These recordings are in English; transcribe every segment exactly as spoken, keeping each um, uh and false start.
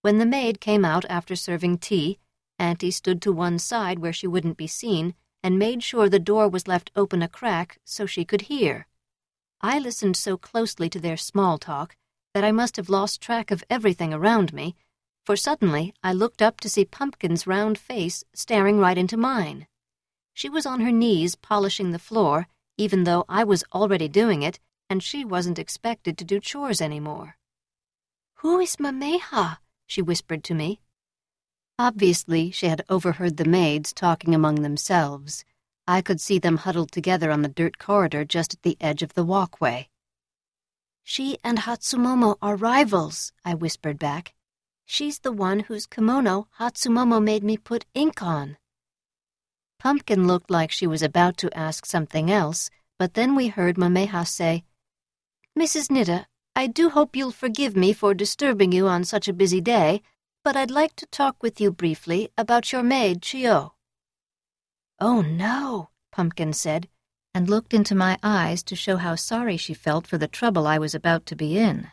When the maid came out after serving tea, Auntie stood to one side where she wouldn't be seen and made sure the door was left open a crack so she could hear. I listened so closely to their small talk that I must have lost track of everything around me, for suddenly I looked up to see Pumpkin's round face staring right into mine. She was on her knees polishing the floor, even though I was already doing it, and she wasn't expected to do chores anymore. "Who is Mameja?" she whispered to me. Obviously, she had overheard the maids talking among themselves. I could see them huddled together on the dirt corridor just at the edge of the walkway. "She and Hatsumomo are rivals," I whispered back. "She's the one whose kimono Hatsumomo made me put ink on." Pumpkin looked like she was about to ask something else, but then we heard Mameja say, "Missus Nida, I do hope you'll forgive me for disturbing you on such a busy day, but I'd like to talk with you briefly about your maid, Chio." "Oh, no," Pumpkin said, and looked into my eyes to show how sorry she felt for the trouble I was about to be in.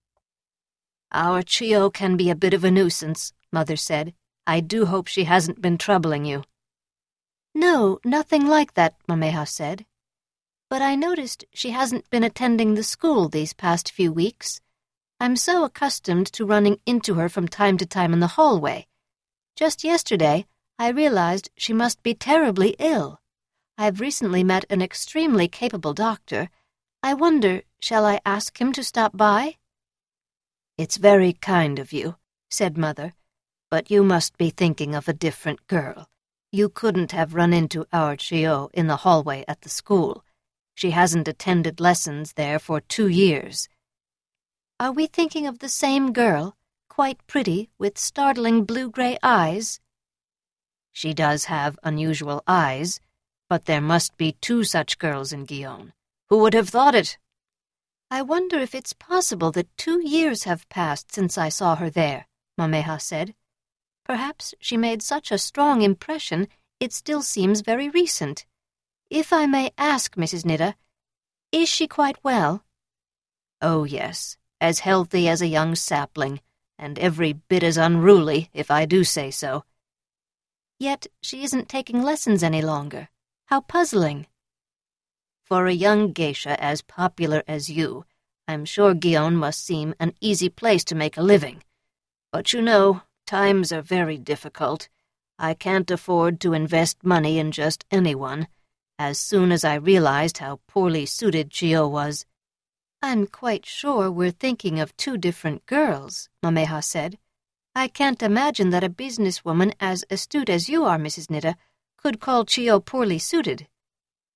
"Our Chio can be a bit of a nuisance," Mother said. "I do hope she hasn't been troubling you." "No, nothing like that," Mameja said. "But I noticed she hasn't been attending the school these past few weeks. I'm so accustomed to running into her from time to time in the hallway. Just yesterday, I realized she must be terribly ill. I've recently met an extremely capable doctor. I wonder, shall I ask him to stop by?" "It's very kind of you," said Mother, "but you must be thinking of a different girl. You couldn't have run into our Chio in the hallway at the school. She hasn't attended lessons there for two years. "Are we thinking of the same girl, quite pretty, with startling blue-gray eyes?" "She does have unusual eyes, but there must be two such girls in Gihon. Who would have thought it?" "I wonder if it's possible that two years have passed since I saw her there," Mameja said. "Perhaps she made such a strong impression it still seems very recent. If I may ask, Missus Nida, is she quite well?" "Oh, yes, as healthy as a young sapling, and every bit as unruly, if I do say so." "Yet she isn't taking lessons any longer. How puzzling." "For a young geisha as popular as you, I'm sure Gihon must seem an easy place to make a living. But you know, times are very difficult. I can't afford to invest money in just anyone. As soon as I realized how poorly suited Chio was—" "I'm quite sure we're thinking of two different girls," Mameja said. "I can't imagine that a businesswoman as astute as you are, Missus Nida, could call Chio poorly suited."